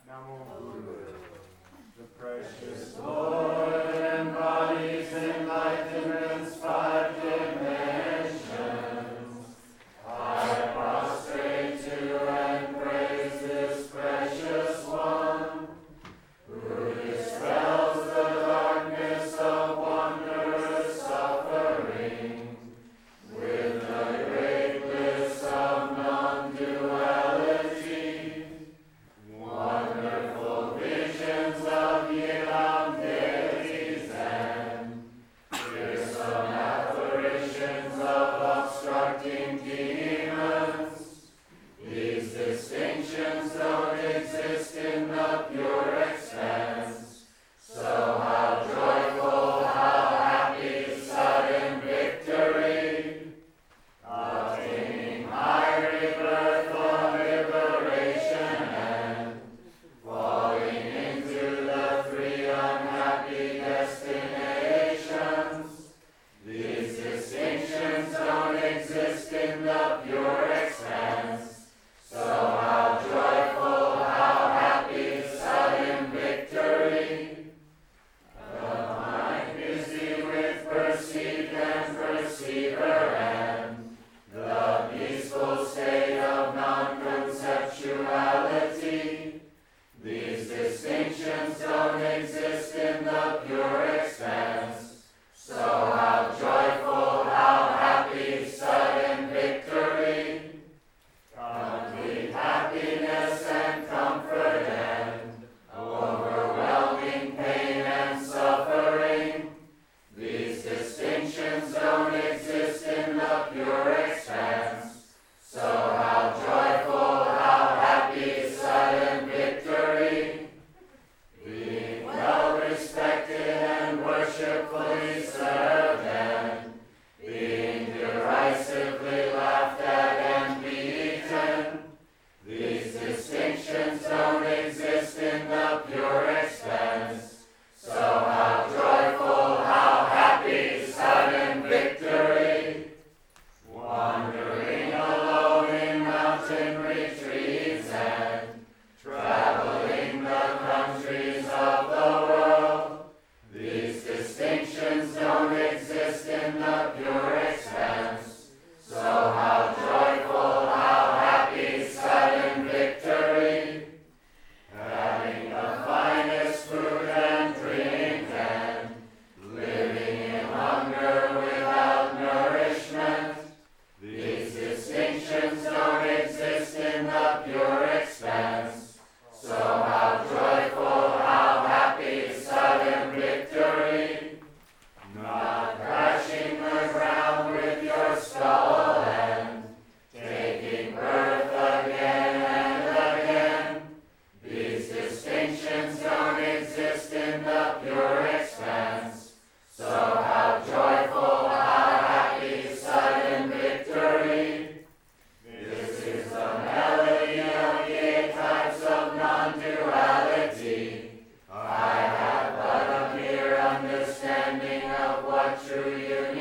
The precious Lord embodies enlightenment's 5 dimensions. I prostrate to and praise this precious one, who dispels the darkness of wondrous suffering with the great bliss of non-duality. Wonderful visions of Yam deities and fearsome apparitions of obstructing demons. These distinctions don't exist in the pure expanse. So how joyful, how happy, sudden victory, attaining high rebirth or liberation and falling into the 3 unhappy destinations. These distinctions don't exist in the pure expanse. So how joyful, how happy, sudden victory. The mind busy with perceived and perceiver and the peaceful state of non-conceptuality. These distinctions don't exist in the pure expanse. So how joyful, how happy, sudden victory. Complete happiness and comfort and overwhelming pain and suffering. These distinctions don't exist in the pure expanse. So how joyful, how happy, sudden victory. Being well respected and worshipfully served and being derisively laughed at and beaten. These distinctions don't exist in the pure expanse. So how joyful, how happy, sudden victory. Wandering alone in mountain retreats and traveling the countries of the world. These distinctions don't exist in the pure expanse. So how joyful, how happy, sudden victory. Having the finest food and drink and living in hunger without nourishment. These distinctions don't exist in the pure expanse. So how joyful, how happy, sudden victory. Not crashing the ground with your skull and taking birth again and again. These distinctions don't exist in the pure expanse. So how joyful, how happy, sudden victory. This is the melody of the 8 types of non-duality. I have but a mere understanding of what true union